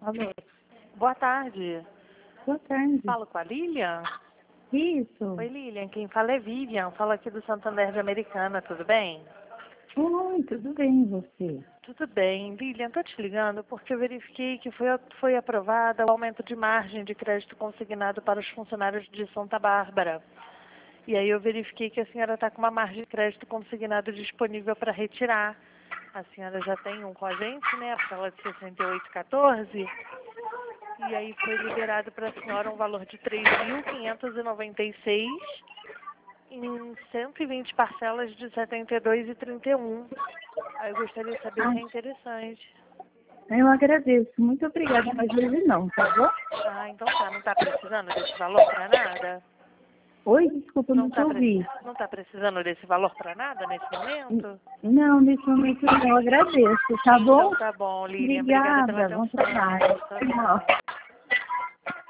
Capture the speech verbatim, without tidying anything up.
Alô, Boa tarde. boa tarde. Falo com a Lilian? Isso. Oi, Lilian. Quem fala é Vivian. Falo aqui do Santander de Americana. Tudo bem? Oi, tudo bem, e você? Tudo bem. Lilian, tô te ligando porque eu verifiquei que foi, foi aprovado o aumento de margem de crédito consignado para os funcionários de Santa Bárbara. E aí eu verifiquei que a senhora está com uma margem de crédito consignado disponível para retirar. A senhora já tem um com a gente, né? A parcela de sessenta e oito reais e quatorze centavos. E aí foi liberado para a senhora um valor de três mil quinhentos e noventa e seis reais em cento e vinte parcelas de setenta e dois reais e trinta e um centavos. Aí eu gostaria de saber Ah, se é interessante. eu agradeço. Muito obrigada, mas hoje não, tá bom? Ah, então tá. Não está precisando desse valor para nada? Oi, desculpa, Não não te está ouvi. não tá precisando desse valor para nada nesse N- momento? Não, nesse momento não, eu agradeço, tá bom? Então tá bom, Lilian. Obrigada pela Obrigada, bom atenção. trabalho. Tchau, Tchau. tchau.